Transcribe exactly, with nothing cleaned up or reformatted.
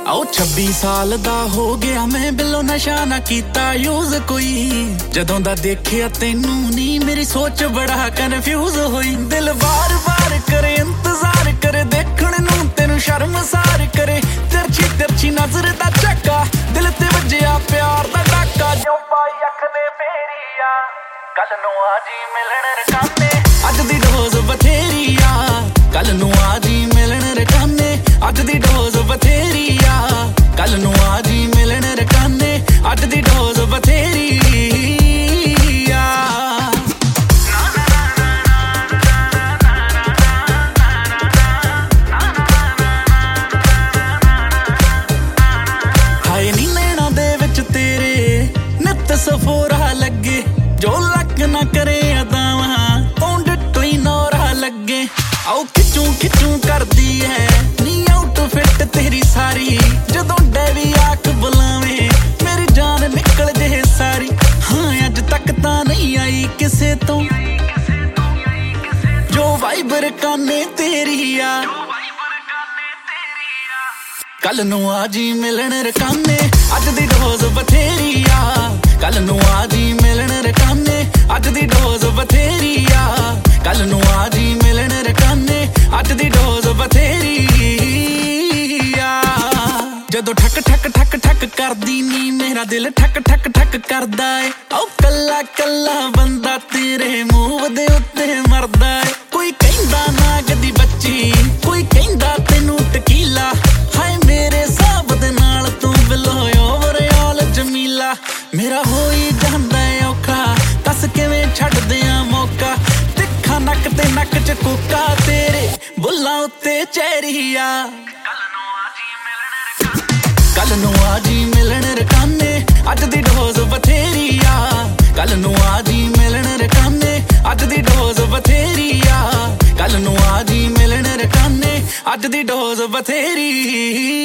आओ छब्बी साल दा हो गया मैं बिलो नशा ना कीता यूज कोई जदों दा देखिया तैनू नी मेरी सोच बड़ा कन्फ्यूज होई दिल बार बार करे इंतजार करे देखण नू तैनू शर्मसार करे तिरछी तिरछी नजर दा झक्का दिल ते वजया प्यार दा डाका जो पाई अख ने फेरिया कल नू आजी मिलन रकाने अज दी डोज बथेरी आ कल नू आजी मिलन रकाने अज दी डोज बथेरी आ कल नू आजी मिलन रकाने अज दी डोज बथेरी आ हाय नी नैना दे विच तेरे नित सफोरा लगे जो लक ना करे अदावा ओंड टोई नौरा लगे आओ खिचू खिचू करदी है नी आउटफिट तेरी सारी जदों डेवी आख बुलावे मेरी जान निकल जे सारी हाँ अज तक तां नहीं आई किसे तो जो वाइबर काने तेरी आ कल नू आजी मिलन रकाने अज दी डोज बथेरी आ कल नू आजी मिलन रकाने अज दी डोज बथेरी आ कल नू आजी मिलन रकाने अज दी डोज बथेरी आ जदों ठक ठक ठक ठक करदी नी मेरा दिल ठक ठक ठक करदा ए ओ कल्ला कल्ला बंदा तेरे मूंह दे उत्ते मरदा ए कोई कहंदा नाग दी बच्ची कोई कहंदा तैनू टकीला हाय मेरे साहब दे नाल तू बिलो ओवरऑल जमीला मेरा होई जांदा ए औखा दस किवें छड्ड दियां मौका तिखा नक ते नक च कुका तेरे बुल्लां उत्ते चेहरिया कल नू आजी मिलन रकाने अज दी डोज बथेरी आ कल नू आजी मिलन रकाने अज दी डोज बथेरी आ कल नू आजी मिलन रकाने अज दी डोज बथेरी